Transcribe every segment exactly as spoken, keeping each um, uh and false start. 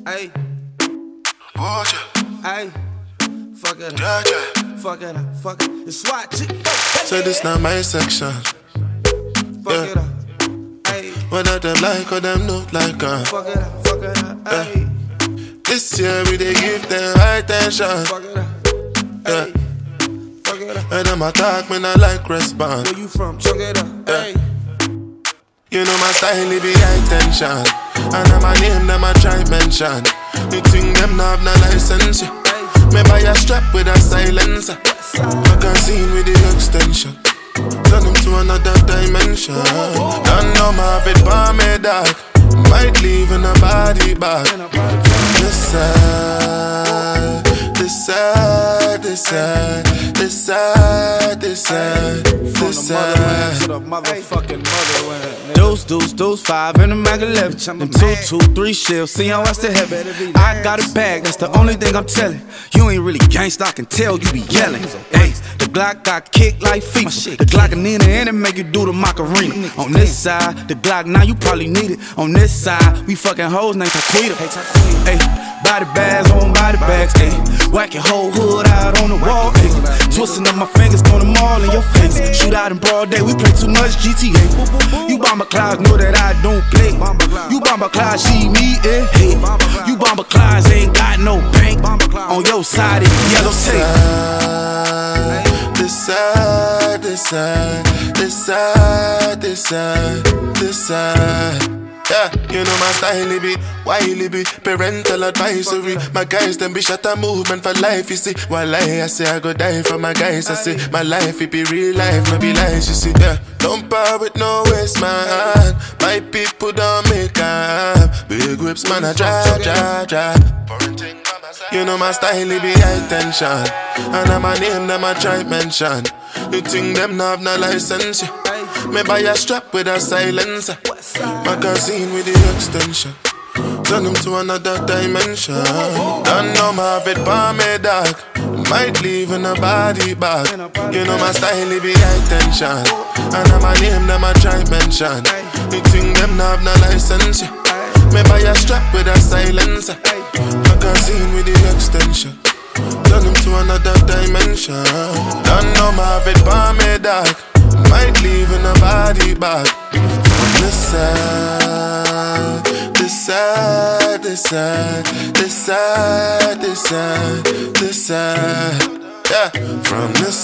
Ayy, Watch it, ayy, fuck it up, yeah, yeah. fuck it up, fuck it. It's SWAT chick, So this not my section. fuck yeah. it up, ayy, Whether them like or them not like uh. fuck it up, fuck it up, ayy, This year we dey give them high attention. fuck it up, Yeah. ayy, fuck it up. And them attack me not like respond. Where you from? Chuck it up, ayy, You know my style it be high tension. And I'm a name them a try mention. You think them not have no license, yeah. Me buy a strap with a silencer. Magazine with the extension. Turn them to another dimension. Don't know my fit for me dog. Might leave in a body bag. This side, this side, this side, this side, this side, this side. to the motherfucking motherland. Deuce, deuce, deuce, five in the mag eleven. Them two, two, three shells, see how I still heavy. I got a bag, that's the only thing I'm telling. You ain't really gangsta, I can tell you be yelling. Hey, the Glock got kicked like FIFA. The Glock and Nina and it make you do the Macarena. On this side, the Glock now you probably need it. On this side, we fucking hoes named Taquita. Hey, body bags on body bags. Hey, whack your whole hood out on the wall. Hey, twisting up my fingers, throwing them all in your face. Shoot out in broad day, we play too much G T A. You bomber clouds know that I don't play. You bomber clouds, she me eh. Hey, you bomber clouds ain't got no bank. On your side, it's yellow tape. This side, this side, this side, this side, this side. Yeah, you know my style, it be wily be parental advisory. My guys, them be shut a movement for life, you see. While I, I say I go die for my guys, I say my life, it be real life, no be lies, you see. Yeah, don't power with no waste, man. My people don't make up. Big whips, man, I drive, drive, drive. You know my style, it be high tension. And I'm a name, them a try mention. You think them not have no license, yeah. Me buy a strap with a silencer. Magazine with the extension. Turn them to another dimension. Don't know my fit for me dog. Might leave in a body bag. You know my style, it be high tension. And I'm a name, them a try mention. You think them not have no license, yeah. Me buy a strap with a silencer. Magazine with the extension. Turn them to another dimension. Don't know my fit for me dog. Might leave in a body bag. This side, this side, this side, this side, this side, this side. Yeah, from this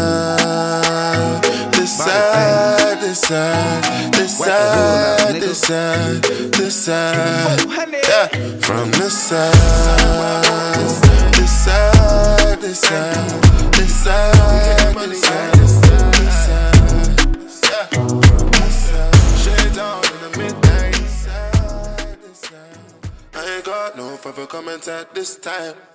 side, this side, this side, this side, this side, this side. Yeah, from this side, this side, this side, this side, this side, this side. I ain't got no further comments at this time.